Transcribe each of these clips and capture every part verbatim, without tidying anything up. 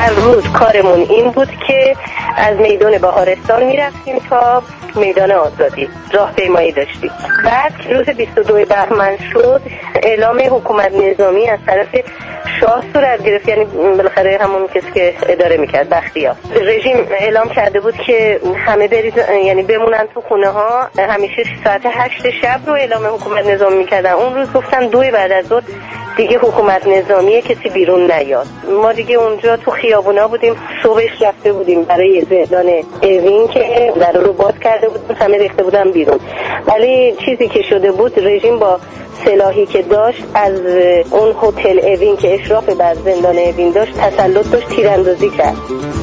هر روز کارمون این بود که از میدان بهارستان میرفتیم تا میدان آزادی راهپیمایی داشتیم. بعد روز بیست و دو بهمن شد، اعلام حکومت نظامی از طرف شاه صورت گرفت، یعنی بالاخره همون کسی که اداره میکرد بختیار. رژیم اعلام کرده بود که همه برید، یعنی بمونن تو خونه ها. همیشه ساعت هشت شب رو اعلام حکومت نظامی میکردن. اون روز گفتن دو بعد از ظهر دیگه حکومت نظامیه، کسی بیرون نیاد. ما دیگه اونجا تو خیابونا بودیم. صبحش رفته بودیم برای زندان اوین که در رو باز کرده بودیم، همه ریخته بودن بیرون. ولی چیزی که شده بود، رژیم با سلاحی که داشت از اون هتل اوین که اشراف بر زندان اوین داشت تسلط داشت، تیراندازی کرد.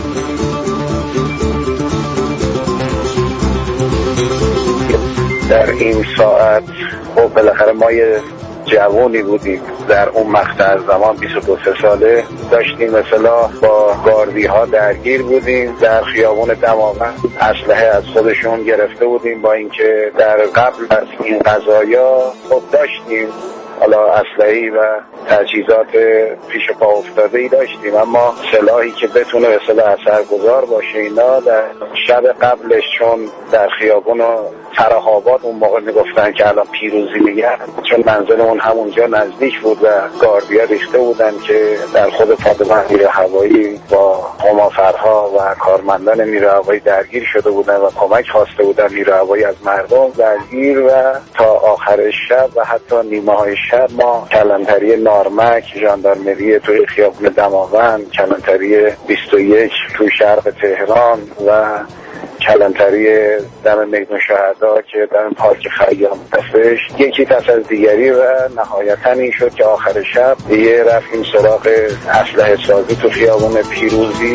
در این ساعت خب بالاخره ما یه جوانی بودیم در اون مقطع زمان، بیست و دو ساله داشتیم مثلا با گاردی ها درگیر بودیم در خیابون دماوند. اسلحه از خودشون گرفته بودیم، با اینکه در قبل از این قضایا خب داشتیم حالا اسلحه‌ای و تجهیزات پیش پا افتاده ای داشتیم، اما سلاحی که بتونه به اصطلاح اثرگذار باشه اینا در شب قبلش، چون در خیابون طرح‌آباد اون موقع میگفتن که الان پیروزی میگن، چون منزل اون همونجا نزدیک بود و گاردیا ریخته بودن که در خود پادگان نیروی هوایی با همافرها و کارمندان نیروی هوایی درگیر شده بودن و کمک خواسته بودن نیروی هوایی از مردم درگیر. و تا آخر شب و حتی نیمه های شب ما کلانتری نارمک، ژاندارمری توی خیابون دماوند، کلانتری بیست و یک توی شرق تهران و کلانتری دم میدان شهدا که دم پارک خیام هستش، یکی پس از دیگری و نهایتا این شد که آخر شب دیگه رفتیم سراغ اسلحه سازی تو خیابون پیروزی.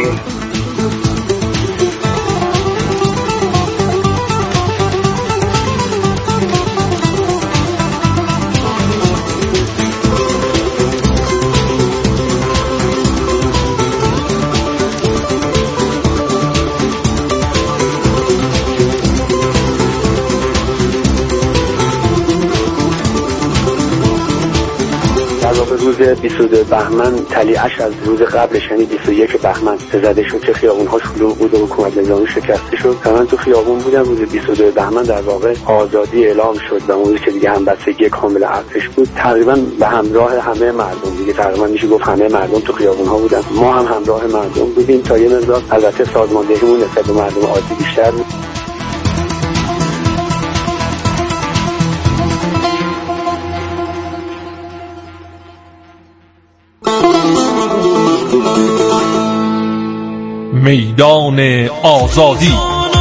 روز بیست و دو بهمن تلیعش از روز قبلش، یعنی بیست و یک بهمن زده شد که خیابون‌ها شلوغ بود و حکومت نظامی شکسته شد. من تو خیابون بودم روز بیست و دو بهمن، در واقع آزادی اعلام شد و اون روز که دیگه همبستگی کامل ارتش بود، تقریبا به همراه همه مردم دیگه، تقریبا میشه گفت همه مردم تو خیابون‌ها بودن. ما هم همراه مردم بودیم تا یه مقدار البته سازماندهیمون نسبت به مردم عادی بیشتر بود. میدان آزادی.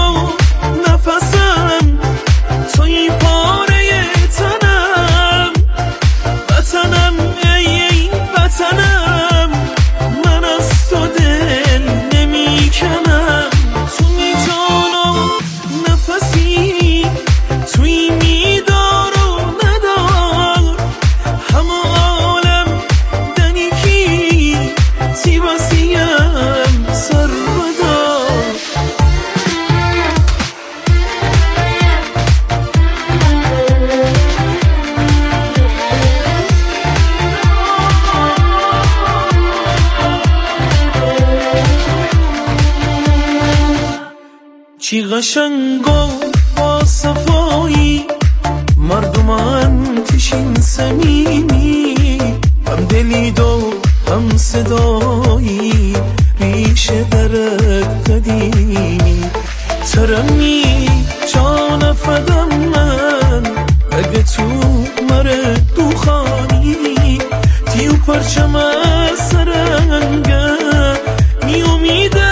چی قشنگا با صفایی مردمان تشین سمیمی، هم دلید و هم صدایی ریشه درد قدیمی. ترمی جان فدم من اگه تو مره دوخانی، تیو پرچم از سرنگه می امیده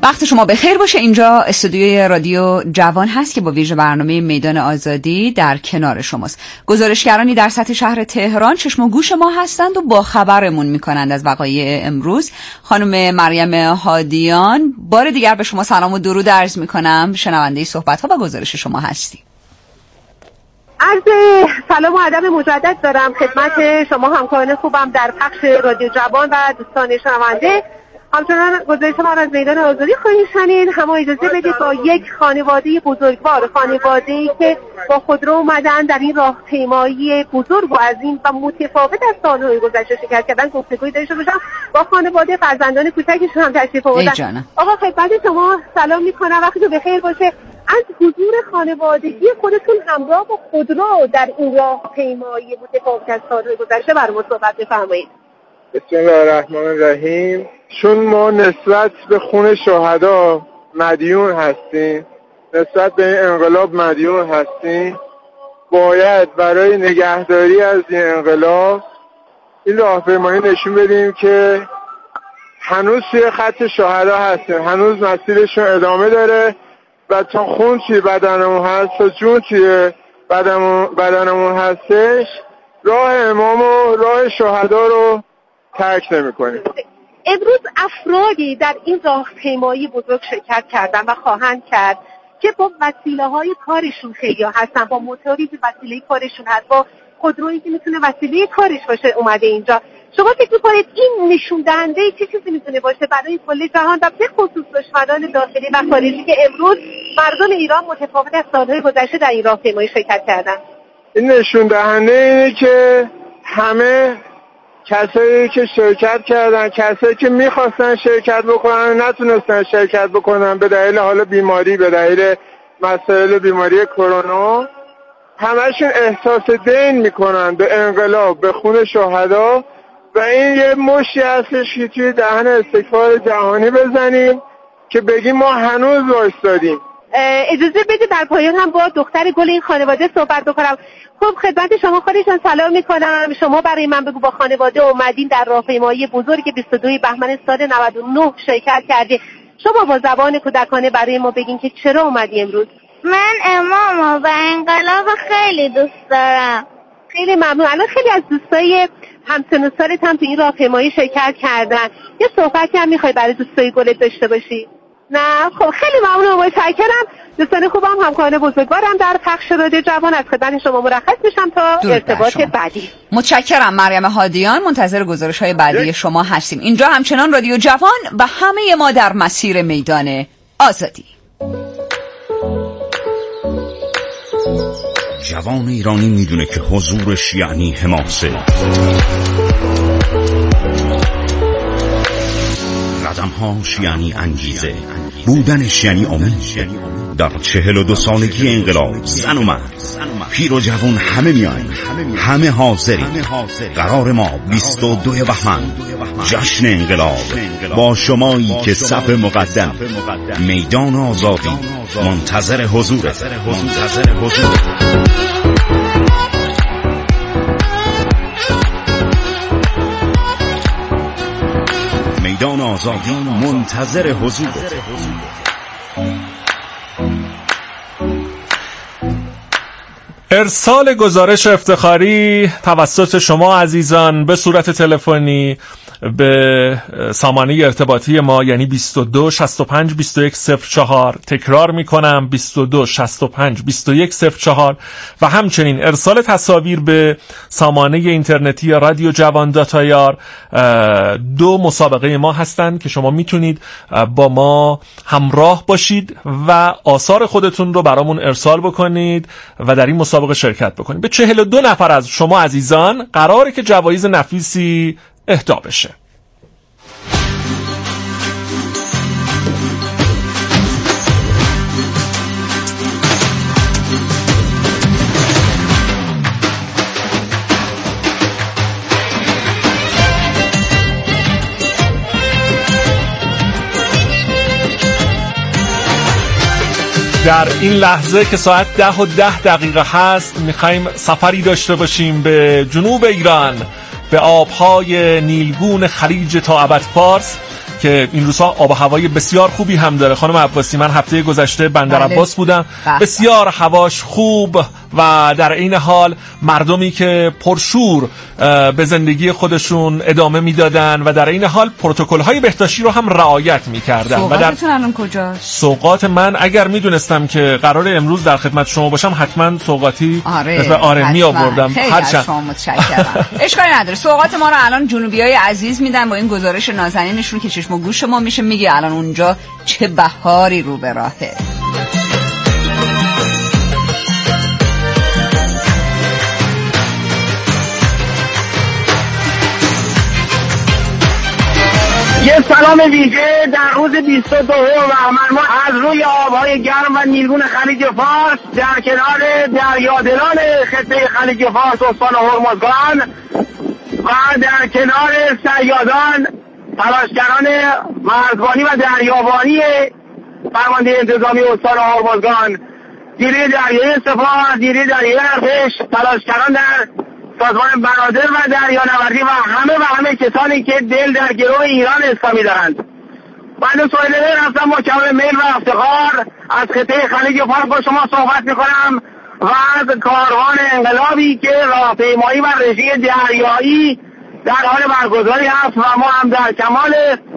وقت شما بخیر باشه. اینجا استودیوی رادیو جوان هست که با ویژه برنامه میدان آزادی در کنار شماست. گزارشگرانی در سطح شهر تهران چشم و گوش ما هستند و با خبرمون میکنند از وقایع امروز. خانم مریم هادیان، بار دیگر به شما سلام و درود عرض میکنم. شنونده صحبت ها و گزارش شما هستی. عرض سلام و ادب مجدد دارم خدمت شما همکاران خوبم در پخش رادیو جوان و دوستان شنونده. همچنان گزارش ما از میدان آزادی خواهید شنید. هم اجازه بدید با یک خانواده بزرگوار، خانواده‌ای که با خودرو اومدن در این راهپیمایی بزرگ و عظیم و متفاوت از سال‌های گذشته شرکت کردن گفتگویی داشته باشم با خانواده فرزندان کوچکشون هم تشریف آوردن. آقا خدمت شما سلام می‌کنم، وقتتون بخیر باشه. از حضور خانوادگی خودتون همراه با خودرو در این راهپیمایی متفاوت از سال‌های گذشته برامون صحبت بفرمایید. بسم الله الرحمن الرحیم. چون ما نسبت به خون شهدا مدیون هستیم، نسبت به این انقلاب مدیون هستیم، باید برای نگهداری از این انقلاب این راهپیمایی نشون بدیم که هنوز توی خط شهدا هستیم، هنوز مسیرشون ادامه داره و تا خون توی بدنمون هست، تا جون توی بدنمون, بدنمون هستش، راه امام و راه شهدا رو ترک نمی کنیم. امروز افرادی در این راهپیمایی بزرگ شرکت کردن و خواهند کرد که با وسیله های کارشون خیلی هستن، با موتوری که وسیله کارشون هست، با خودرویی که میتونه وسیله کارش باشه اومده اینجا. شما فکر می‌کنید این نشون دهنده چه چیزی میتونه باشه برای کل جهان و به خصوص دشمنان داخلی و خارجی که امروز مردم ایران متفاوت از سال‌های گذشته در این راهپیمایی شرکت کردن؟ این نشون دهنده اینه که همه کسایی که شرکت کردن، کسایی که میخواستن شرکت بکنن نتونستن شرکت بکنن به دلیل حالا بیماری، به دلیل مسائل بیماری کرونا، همشون احساس دین میکنن به انقلاب، به خون شهدا و این یه مشتی هستش که توی دهن استکبار جهانی بزنیم که بگیم ما هنوز وایستادیم. اجازه بده در پایان هم با دختر گل این خانواده صحبت بکنم. خب خدمت شما خودشان سلام میکنم. شما برای من بگو با خانواده اومدین در راهپیمایی بزرگ بیست و دو بهمن سال نود و نه شرکت کردی. شما با زبان کودکانه برای ما بگین که چرا اومدی امروز؟ من امامو و انقلاب خیلی دوست دارم. خیلی ممنون. الان خیلی از دوستای همسن و سالت هم تو این راهپیمایی شرکت کردن. یه صحبتی هم میخوای برای دوستای گلت داشته باشی؟ نه خب خیلی ممنون، متشکرم. دوستان خوبم همکاران بزرگوارم در پخش رادیو جوان از خدمت شما مرخص میشم تا ارتباط بعدی. متشکرم مریم هادیان، منتظر گزارش های بعدی شما هستیم. اینجا همچنان رادیو جوان و همه ما در مسیر میدان آزادی. جوان ایرانی میدونه که حضورش یعنی حماسه، قدمهاش یعنی انگیزه، بودنش یعنی امید. در چهل و دو سالگی انقلاب زن و مرد، پیر و جوان همه میایم، همه حاضریم. قرار ما بیست و دو بهمن جشن انقلاب با شمایی که صف مقدم میدان آزادی منتظر حضور منتظر حضور میدان آزادی منتظر حضور. ارسال گزارش افتخاری توسط شما عزیزان به صورت تلفنی به سامانه ارتباطی ما یعنی بیست و دو شصت و پنج بیست و یک صفر چهار، تکرار میکنم بیست و دو شصت و پنج بیست و یک صفر چهار، و همچنین ارسال تصاویر به سامانه اینترنتی رادیو جوان داتایار. دو مسابقه ما هستند که شما میتونید با ما همراه باشید و آثار خودتون رو برامون ارسال بکنید و در این مسابقه شرکت بکنید. به چهل و دو نفر از شما عزیزان قراره که جوایز نفیسی اهدا بشه. در این لحظه که ساعت ده و ده دقیقه هست میخوایم سفری داشته باشیم به جنوب ایران، به آبهای نیلگون خلیج تا ابد فارس که این روزها آب و هوای بسیار خوبی هم داره. خانم عباسی، من هفته گذشته بندر عباس بودم، بسیار هواش خوب و در این حال مردمی که پرشور به زندگی خودشون ادامه میدادن و در این حال پروتکل‌های بهداشتی رو هم رعایت میکردن. سوغاتتون الان کجاست؟ سوغات من اگر میدونستم که قرار امروز در خدمت شما باشم حتما سوغاتی آره, آره می آوردم. خیلی از شما متشکرم. اشکالی نداره. سوغات ما رو الان جنوبیای عزیز میدن با این گزارش نازنینشون که چشم و گوش ما میشه. میگه الان اونجا چه بهاری رو به راهه. یه سلام ویژه در روز بیست و دوم بهمن ماه از روی آبهای گرم و نیلگون خلیج فارس در کنار دریادلان خطه خلیج فارس استان هرمزگان و در کنار صیادان تلاشگران مرزبانی و دریابانی فرمانده انتظامی استان هرمزگان، نیروی دریایی سپاه، نیروی دریایی ارتش، تلاشگران در سازمان بنادر و دریانوردی و همه و همه کسانی که دل در گروه ایران اسلامی دارند. من سهیل مهر هستم، مکمل میل و افتخار از خطه خلیج فارس با شما صحبت میکنم و از کاروان انقلابی که راهپیمایی و رژه دریایی در حال برگزاری هست و ما هم در کمال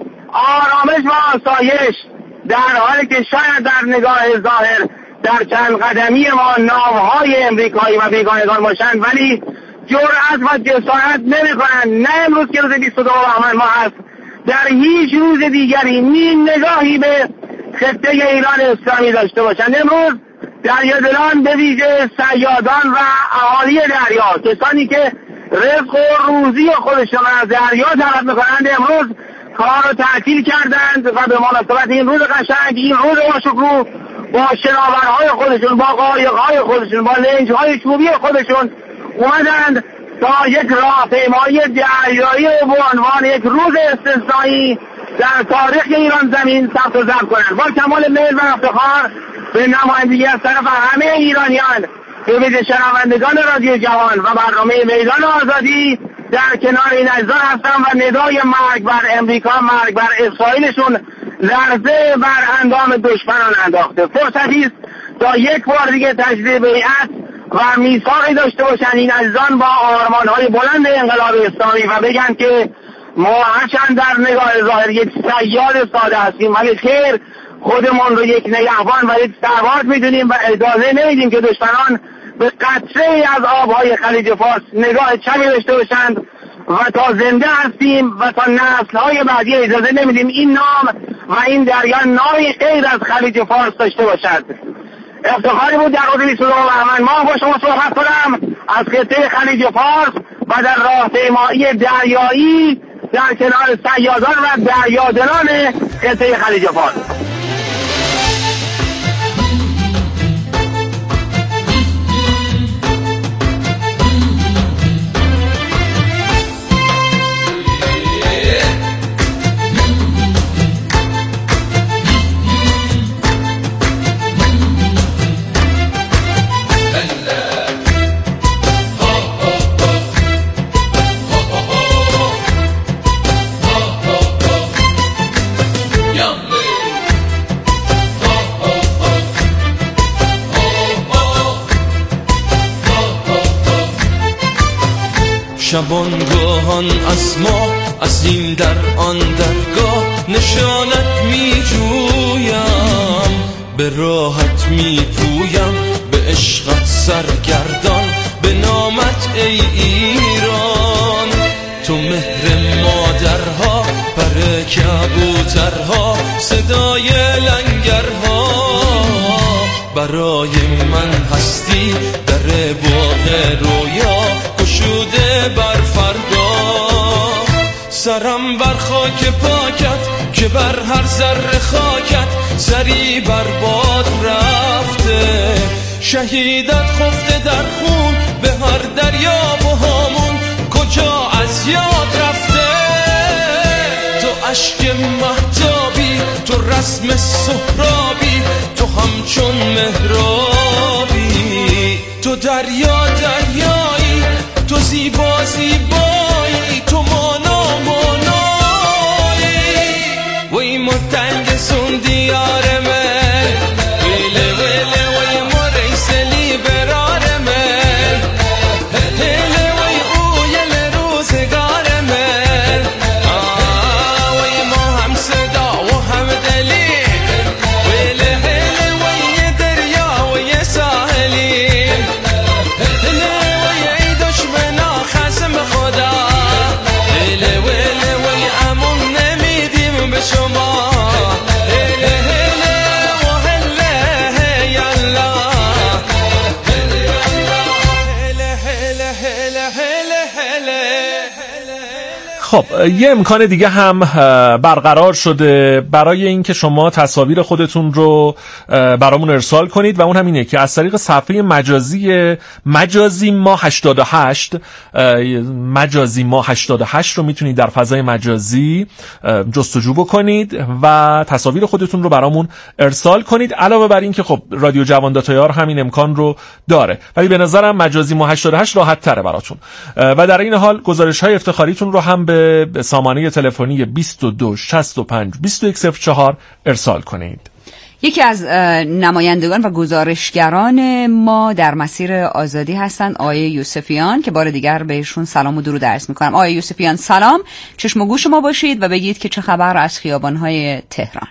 آرامش و آسایش در حالی که شاید در نگاه ظاهر در چند قدمی ما ناوهای امریکایی و بیگانگان باشند، ولی جرأت و جسارت نمی کنند نه امروز که روز بیست و دو بهمن ماه هست در هیچ روز دیگری نیم نگاهی به خطه ایران اسلامی داشته باشند. امروز دریادلان به ویژه صیادان و اهالی دریا، کسانی که رزق و روزی خودشون از دریا طلب میکنند، امروز کار رو تعطیل کردند و به مناسبت این روز قشنگ، این روز باشکوه، با شناورهای خودشون، با قایقهای خودشون، با لنجهای چوبی خودشون اومدند تا یک راهپیمایی دریایی به عنوان یک روز استثنایی در تاریخ ایران زمین ثبت و ضبط کنند. با کمال میل و افتخار به نمایندگی از طرف همه ایرانیان، به ویژه شنوندگان رادیو جوان و برنامه میدان آزادی در کنار این عزیزان هستم و ندای مرگ بر امریکا، مرگ بر اسرائیلشون لرزه بر اندام دشمنان انداخته. فرصتی است تا یک بار دیگه تجدید بیعت و میثاقی داشته باشن این عزیزان با آرمان‌های بلند انقلاب اسلامی و بگن که ما هرچند در نگاه ظاهر یک صیاد ساده هستیم ولی خیر خودمون رو یک نگهبان و یک سرباز میدونیم و اجازه نمیدیم که دشمنان به قطره از آبهای خلیج فارس نگاه چمی داشته باشند و تا زنده هستیم و تا نسل‌های بعدی اجازه نمیدیم این نام و این دریا نامی غیر از خلیج فارس داشته باشد. افتخاری بود در روز بیست و دو بهمن ماه با شما صحبت کنم از خطه خلیج فارس و در راهپیمایی دریایی در کنار صیادان و دریادلان خطه خلیج فارس. شبانگاهان از ما از این در آن درگاه نشانت می جویم، به راحت می پویم به عشقت سرگردان، به نامت ای ایران. تو مهر مادرها، پر کبوترها، صدای لنگرها، برای من هستی در باغ رویا گشوده بر فردا. سرم بر خاک پاکت که بر هر ذره خاکت سری بر باد رفته، شهیدت خفته در خون به هر دریا و هامون کجا از یاد رفته. تو اشک مهتابی، تو رسم سهرابی، تو همچون مهرابی، تو دریا دریایی، تو زیبا زیبایی، تو مانا مانایی. خب یه امکان دیگه هم برقرار شده برای اینکه شما تصاویر خودتون رو برامون ارسال کنید و اون هم اینه که از طریق صفحه مجازی مجازی ما هشتاد و هشت مجازی ما هشتاد و هشت رو میتونید در فضای مجازی جستجو بکنید و تصاویر خودتون رو برامون ارسال کنید. علاوه بر این که خب رادیو جوان داتایار همین امکان رو داره، ولی به نظرم مجازی ما هشتاد و هشت راحت تره براتون. و در این حال گزارش های افتخاریتون رو هم به سامانه تلفنی بیست و دو شصت و پنج بیست و یک صفر چهار ارسال کنید. یکی از نمایندگان و گزارشگران ما در مسیر آزادی هستند آقای یوسفیان که بار دیگر بهشون سلام و درود عرض میکنم. آقای یوسفیان سلام، چشم و گوش ما باشید و بگید که چه خبر از خیابان‌های تهران.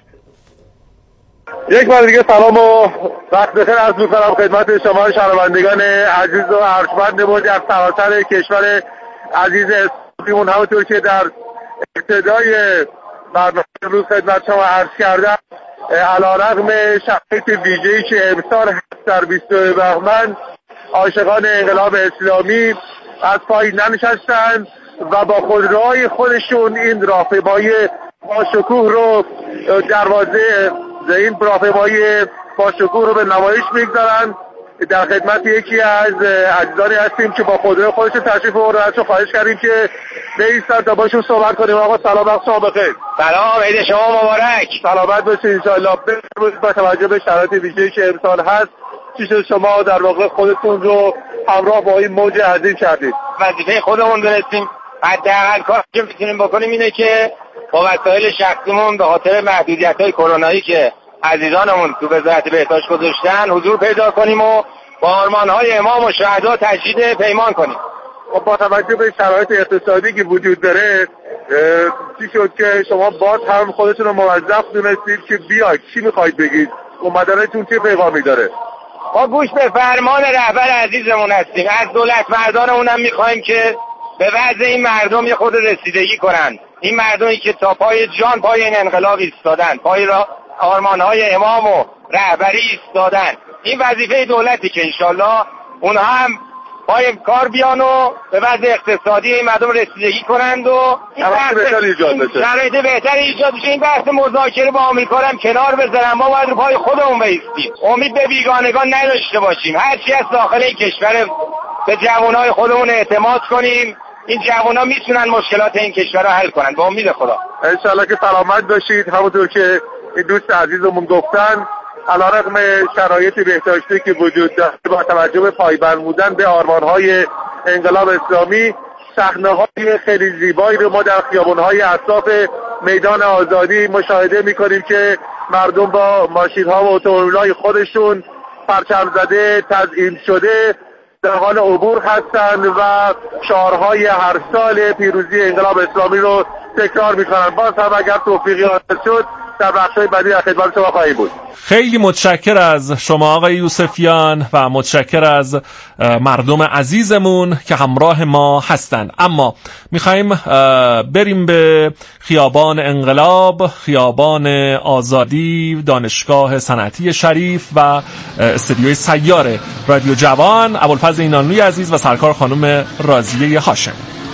یک بار دیگه سلام و وقت بخیر عرض میکنم خدمت شما شنوندگان عزیز و ارجمند ما در سراسر کشور عزیز اسلامیمون. همونطور که در ابتدای برنامه امروز خدمت شما عرض کردم، علیرغم شرایط ویژه‌ای که امسال هست در بیست و دو بهمن، عاشقان انقلاب اسلامی از پای ننشستند و با خودروهای خودشون این راهپیمایی با شکوه رو دروازه این راهپیمایی با شکوه رو به نمایش میگذارن. در خدمت یکی از عزیزانی هستیم که با خودروی خودشون تشریف آوردن، ازشون خواهش کردیم که بایستن تا باشون صحبت کنیم. آقا سلام، وقت شما بخیر. سلام، عید شما مبارک. سلامت باشید انشاءالله. با توجه به شرایط ویژه‌ای که امسال هست، چی شد شما در واقع خودتون رو همراه با این موج عظیم کردید؟ وظیفه خودمون دونستیم حداقل کاری که میتونیم بکنیم اینه که با وسایل شخصیمون به خاطر محدودیت‌های کرونایی که عزیزانمون تو وزارت بهداشت گذاشتن حضور پیدا کنیم و با آرمان‌های امام و شهدا تجدید پیمان کنیم. و با توجه به شرایط اقتصادی که وجود داره، چی شد که شما باز هم خودتون رو موظف دونستید که بیاید؟ چی میخواید بگید؟ اومدنتون چه پیغامی داره؟ ما گوش به فرمان رهبر عزیزمون هستیم. از دولت مردانمون هم میخوایم که به وضع این مردم یه خود رسیدگی کنن. این مردمی که تا پای جان پای این انقلاب ایستادن، پای را آرمان‌های امام و رهبری ایستادن. این وظیفه دولتی که انشالله اونها هم پای کار بیان و به وضع اقتصادی این مردم رسیدگی کنند و این بحث بهتر ایجاد بشه. شرایط بهتر ایجاد بشه. این بحث مذاکره با آمریکا هم کنار بذارن. ما باید رو پای خودمون بایستیم. امید به بیگانگان نداشته باشیم. هر چی از داخل این کشور به جوانای خودمون اعتماد کنیم. این جوونا میتونن مشکلات این کشور رو حل کنن، با امید خدا. انشالله که سلامت باشید. همونطور که این دوست عزیزمون گفتن، علیرغم شرایط بهداشتی که وجود داره، با توجه به پایبند بودن به آرمان‌های انقلاب اسلامی، صحنه‌های خیلی زیبایی رو ما در خیابان‌های اطراف میدان آزادی مشاهده می‌کنیم که مردم با ماشین‌ها و اتومبیل‌های خودشون پرچم زده تزیین شده در حال عبور هستند و شعارهای هر سال پیروزی انقلاب اسلامی رو تکرار می‌کنند. باز هم اگر توفیقی حاصل شد در بخش‌های بعدی در خدمت شما خواهیم بود. خیلی متشکر از شما آقای یوسفیان و متشکر از مردم عزیزمون که همراه ما هستند. اما میخوایم بریم به خیابان انقلاب، خیابان آزادی، دانشگاه صنعتی شریف و استودیوی سیار رادیو جوان. ابوالفضل اینانلوی عزیز و سرکار خانم راضیه هاشم.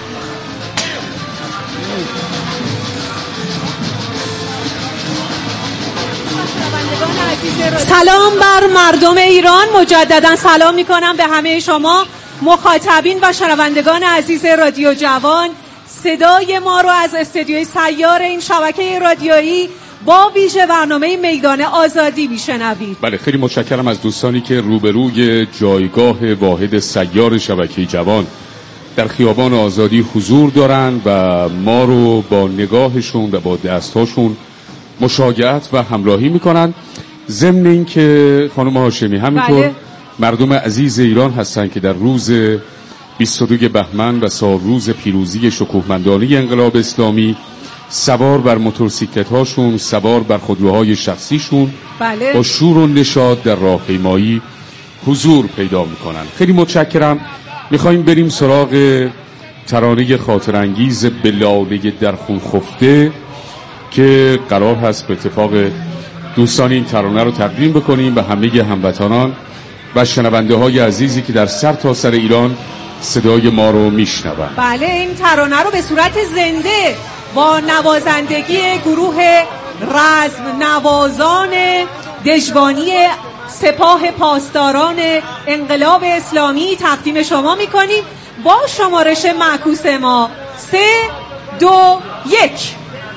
سلام بر مردم ایران. مجددا سلام میکنم به همه شما مخاطبین و شنوندگان عزیز رادیو جوان. صدای ما رو از استودیوی سیار این شبکه رادیویی با ویژه برنامه میدان آزادی میشنوید. بله، خیلی متشکرم از دوستانی که روبروی جایگاه واحد سیار شبکه جوان در خیابان آزادی حضور دارن و ما رو با نگاهشون و با دستاشون مشاجعت و همراهی میکنن. ضمن این که خانم هاشمی همینطور بله. مردم عزیز ایران هستن که در روز بیست و دو بهمن و سال روز پیروزی شکوهمندانه انقلاب اسلامی سوار بر موتورسیکلت هاشون، سوار بر خودروهای شخصیشون بله. با شور و نشاط در راهپیمایی حضور پیدا میکنن. خیلی متشکرم. میخوایم بریم سراغ ترانه خاطرانگیز بلاله در خون خفته که قرار هست به اتفاق دوستان این ترانه رو تقدیم بکنیم به همه هموطنان و شنونده های عزیزی که در سر تا سر ایران صدای ما رو میشنوند. بله، این ترانه رو به صورت زنده با نوازندگی گروه رزم نوازان دژبانی سپاه پاسداران انقلاب اسلامی تقدیم شما میکنیم با شمارش معکوس ما سه دو یک.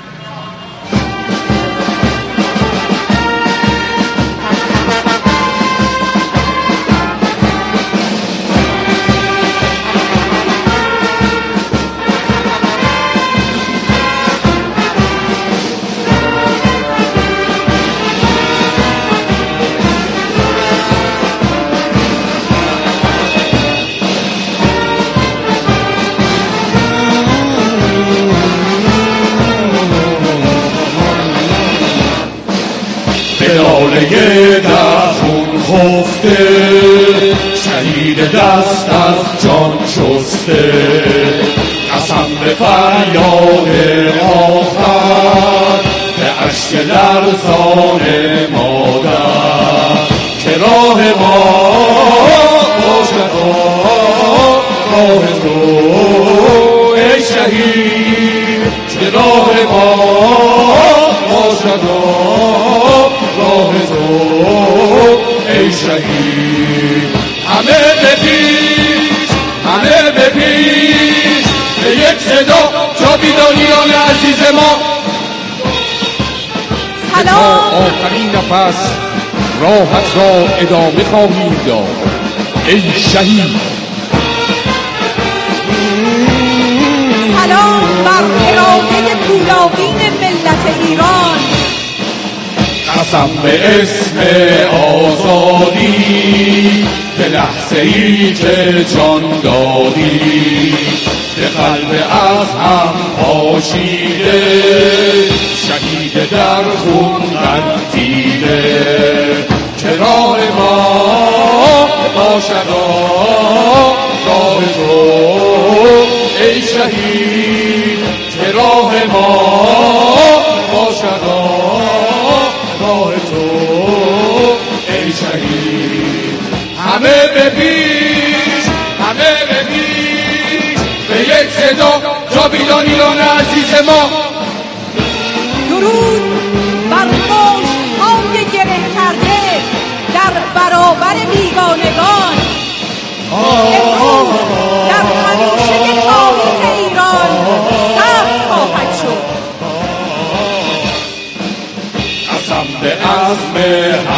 لاله در خون خفته شهید دست از جان شسته قسم به فریاد آخر به اشک لرزان مادر که راه ما باشد راه تو ای شهید که راه ما باشد راه تو ای شهید. همه به پیش همه به پیش به یک صدا جاویدانیان عزیز ما. سلام. آخرین نفس راحت را ادامه خواهیم داد ای شهید. سلام بر اراده پولادین ملت ایران. قسم به اسم آزادی به لحظه ای که جان دادی به قلب از هم پاشیده شهید در خون غلتیده که راه ما باشد راه تو ای شهید که راه ما باشد راه تو ای شهید. همه به پیش همه به پیش به یک صدا جاویدانیان عزیز ما. درود بر مشت‌های گره کرده در برابر بیگانگان. امروز در همیشه تاریخ ایران سخت خواهد شد. قسم به عزم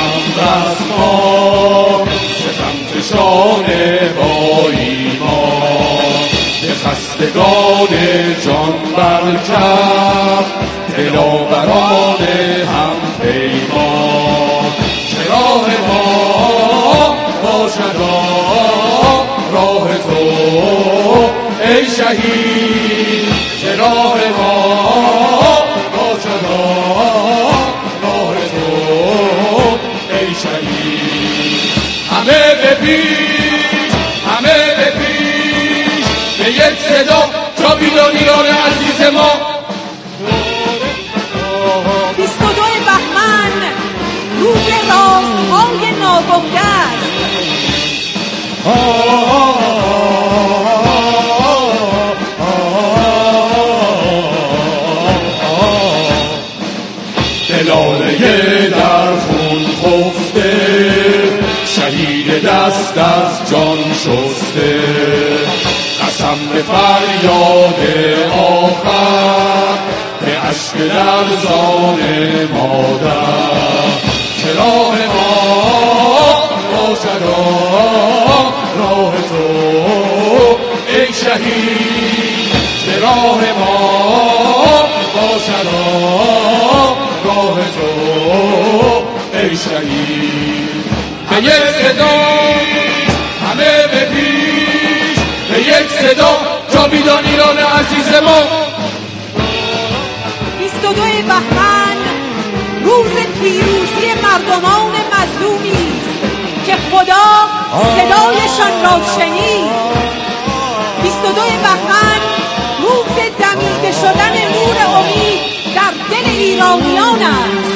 همرسمان ستمکشان با ایمان به خستگان جان برکرد دلاوران هم پیمان که راه ما باشد راه تو ای شهید که راه ما باشد راه تو ای شهید. همه به پیش همه به پیش به یک صدا جاویدانیان عزیز ما. بیست و دو بهمن روز رازهای ناگفته است. لاله در خون خفته شهید دست از جان شسته قسم به فریاد آخر به اشک لرزان مادر که راه ما باشد راه تو ای شهید که راه ما باشد راه تو ای شهید. به یک صدا همه به پیش به یک صدا جاویدانیان عزیز ما. بیست و دو بهمن روز پیروزی مردمان مظلومی است که خدا صدایشان را شنید. بیست و دو بهمن روز دمیده شدن نور امید در دل ایرانیان است.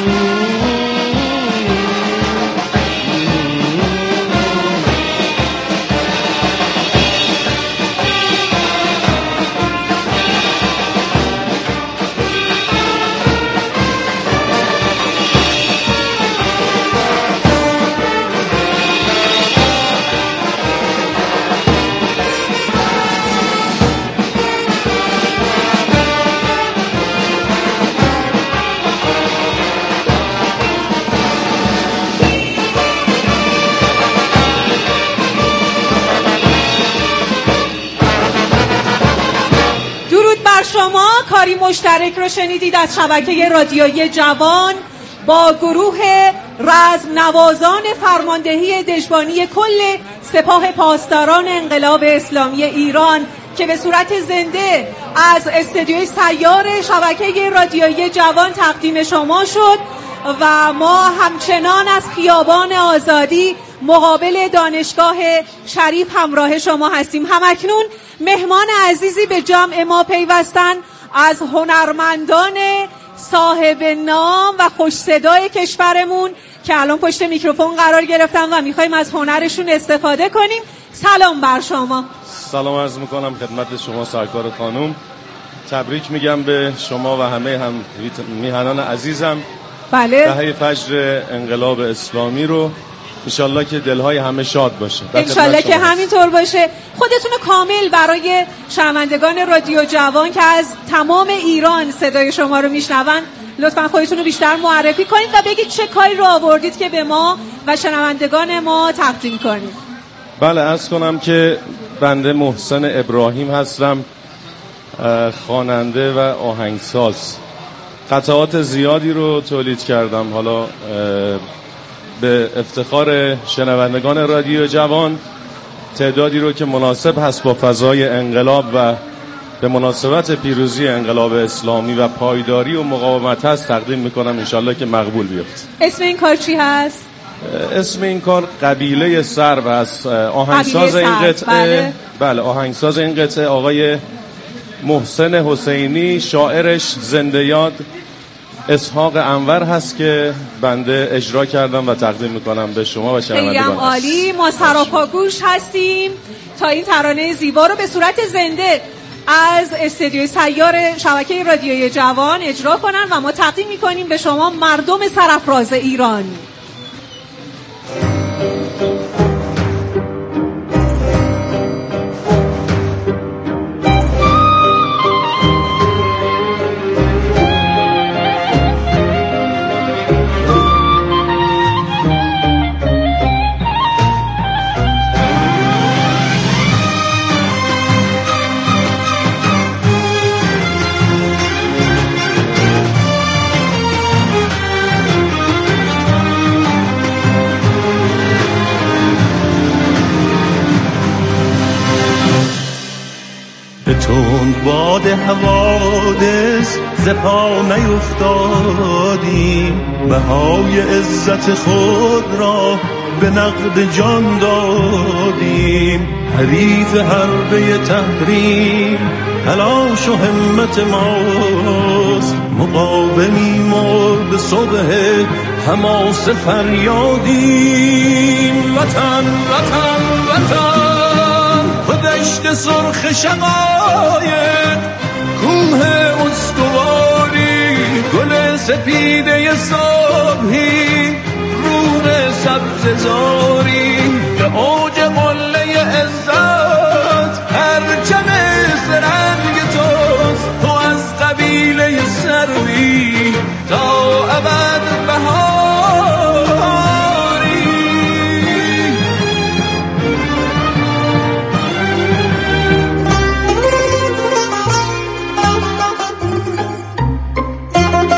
همکاری مشترک رو شنیدید از شبکه رادیویی جوان با گروه رزم نوازان فرماندهی دژبانی کل سپاه پاسداران انقلاب اسلامی ایران که به صورت زنده از استودیوی سیار شبکه رادیویی جوان تقدیم شما شد و ما همچنان از خیابان آزادی مقابل دانشگاه شریف همراه شما هستیم. همکنون مهمان عزیزی به جمع ما پیوستن از هنرمندان صاحب نام و خوش صدای کشورمون که الان پشت میکروفون قرار گرفتن و میخوایم از هنرشون استفاده کنیم. سلام بر شما. سلام عرض میکنم خدمت شما سرکار خانم. تبریک میگم به شما و همه هم میهنان عزیزم. بله. دهه فجر انقلاب اسلامی رو انشالله که دلهای همه شاد باشه. انشالله که همینطور باشه. خودتون کامل برای شنوندگان رادیو جوان که از تمام ایران صدای شما رو میشنون لطفاً خودتون رو بیشتر معرفی کنید و بگید چه کاری رو آوردید که به ما و شنوندگان ما تقدیم کنید. بله عرض کنم که بنده محسن ابراهیم هستم، خواننده و آهنگساز. قطعات زیادی رو تولید کردم. حالا به افتخار شنوندگان رادیو جوان تعدادی رو که مناسب هست با فضای انقلاب و به مناسبت پیروزی انقلاب اسلامی و پایداری و مقاومت هست تقدیم میکنم، انشالله که مقبول بیفته. اسم این کار چی هست؟ اسم این کار قبیله سرب هست. آهنگساز این قطعه بله. بله آهنگساز این قطعه آقای محسن حسینی، شاعرش زنده یاد اسحاق انور هست که بنده اجرا کردم و تقدیم میکنم به شما و شنوندگان. خیلی عالی. ما سراپا گوش هستیم تا این ترانه زیبا رو به صورت زنده از استودیوی سیار شبکه رادیویی جوان اجرا کنن و ما تقدیم میکنیم به شما مردم سرافراز ایران. تند باد حوادث ز پا نیفتادیم، بهای عزت خود را به نقد جان دادیم. حریف حربه تحریم تلاش و همت ماست، مقاومیم و به صبح حماس فریادیم. وطن وطن وطن دشت سرخ شقایق، کوه استواری، گل سپیده صبحی، رود سبز زاری، به اوج قله عزت پرچم سرنگ توست. تو از قبیله سروی تا